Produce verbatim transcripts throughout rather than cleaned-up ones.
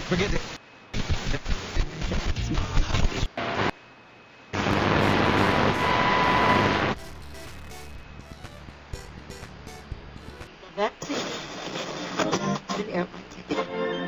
Forget it. That's it. An airplane ticket.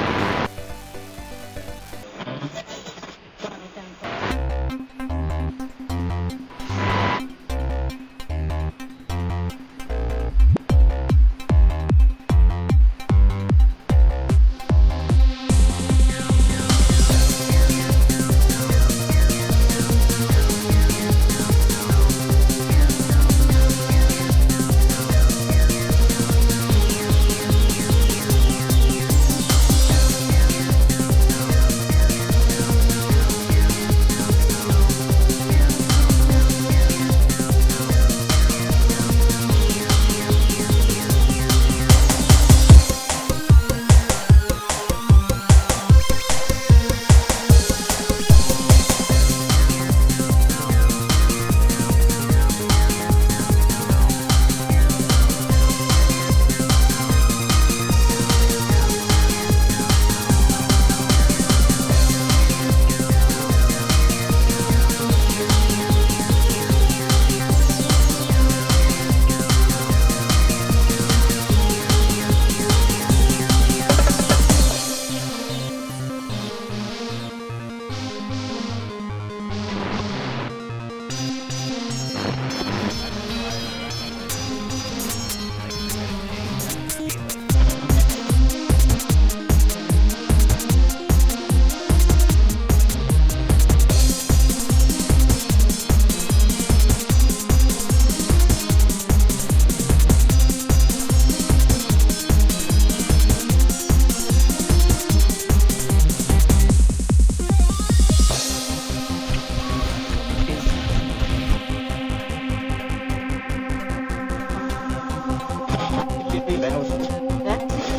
That's it.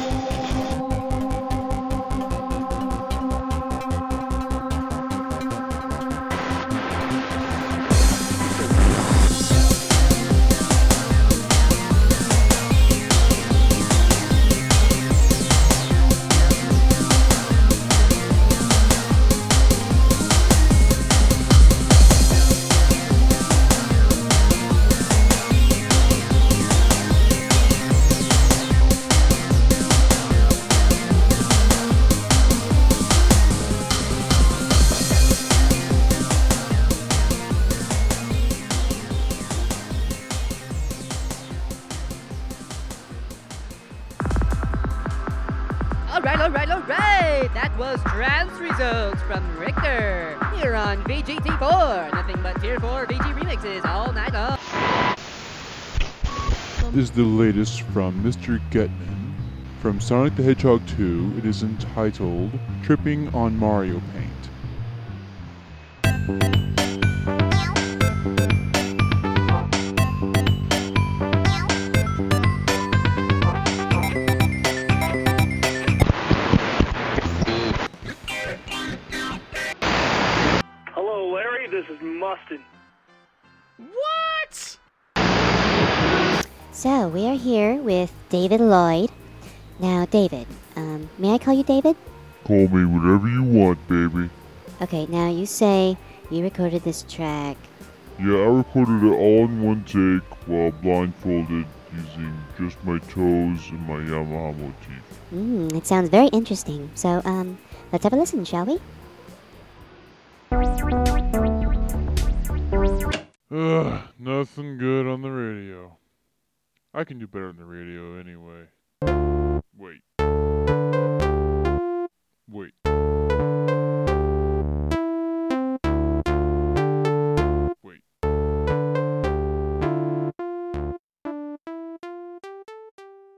Alright, alright, alright! That was trance results from Richter here on V G T four. Nothing but tier four V G remixes all night long. Is the latest from Mister Getman from Sonic the Hedgehog two. It is entitled Tripping on Mario Paint. Hello, Larry. This is Mustin. What? So, we are here with David Lloyd. Now, David, um, may I call you David? Call me whatever you want, baby. Okay, now you say you recorded this track. Yeah, I recorded it all in one take while blindfolded using just my toes and my Yamaha motif. Mmm, it sounds very interesting. So, um, let's have a listen, shall we? Ugh, nothing good on the radio. I can do better on the radio anyway.